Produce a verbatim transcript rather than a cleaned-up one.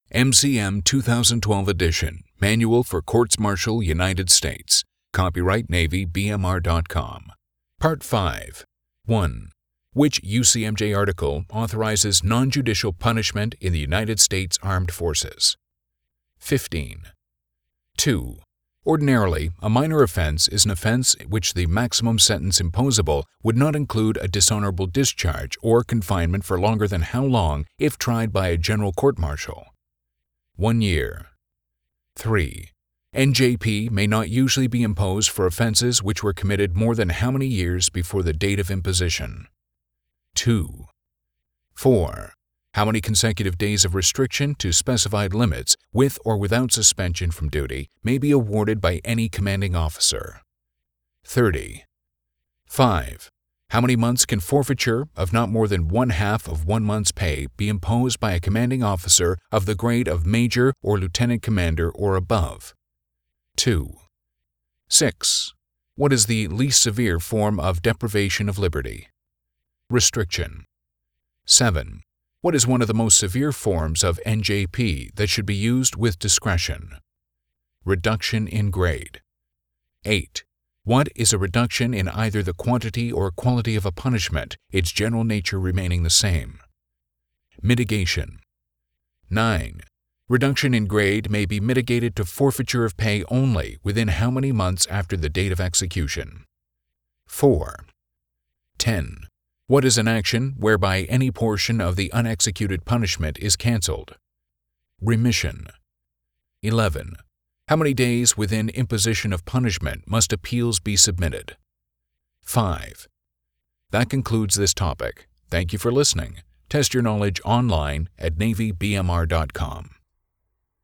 M C M twenty twelve edition, Manual for Courts-Martial United States. Copyright Navy B M R dot com. Part five. one. Which U C M J article authorizes non-judicial punishment in the United States Armed Forces? fifteen. two. Ordinarily, a minor offense is an offense which the maximum sentence imposable would not include a dishonorable discharge or confinement for longer than how long if tried by a general court-martial? One year. three. N J P may not usually be imposed for offenses which were committed more than how many years before the date of imposition? two. four. How many consecutive days of restriction to specified limits, with or without suspension from duty, may be awarded by any commanding officer? thirty. five. How many months can forfeiture of not more than one half of one month's pay be imposed by a commanding officer of the grade of major or lieutenant commander or above? two. six. What is the least severe form of deprivation of liberty? Restriction. seven. What is one of the most severe forms of N J P that should be used with discretion? Reduction in grade. eight. What is a reduction in either the quantity or quality of a punishment, its general nature remaining the same? Mitigation. nine. Reduction in grade may be mitigated to forfeiture of pay only within how many months after the date of execution? four. ten. What is an action whereby any portion of the unexecuted punishment is cancelled? Remission. eleven. How many days within imposition of punishment must appeals be submitted? five. That concludes this topic. Thank you for listening. Test your knowledge online at Navy B M R dot com.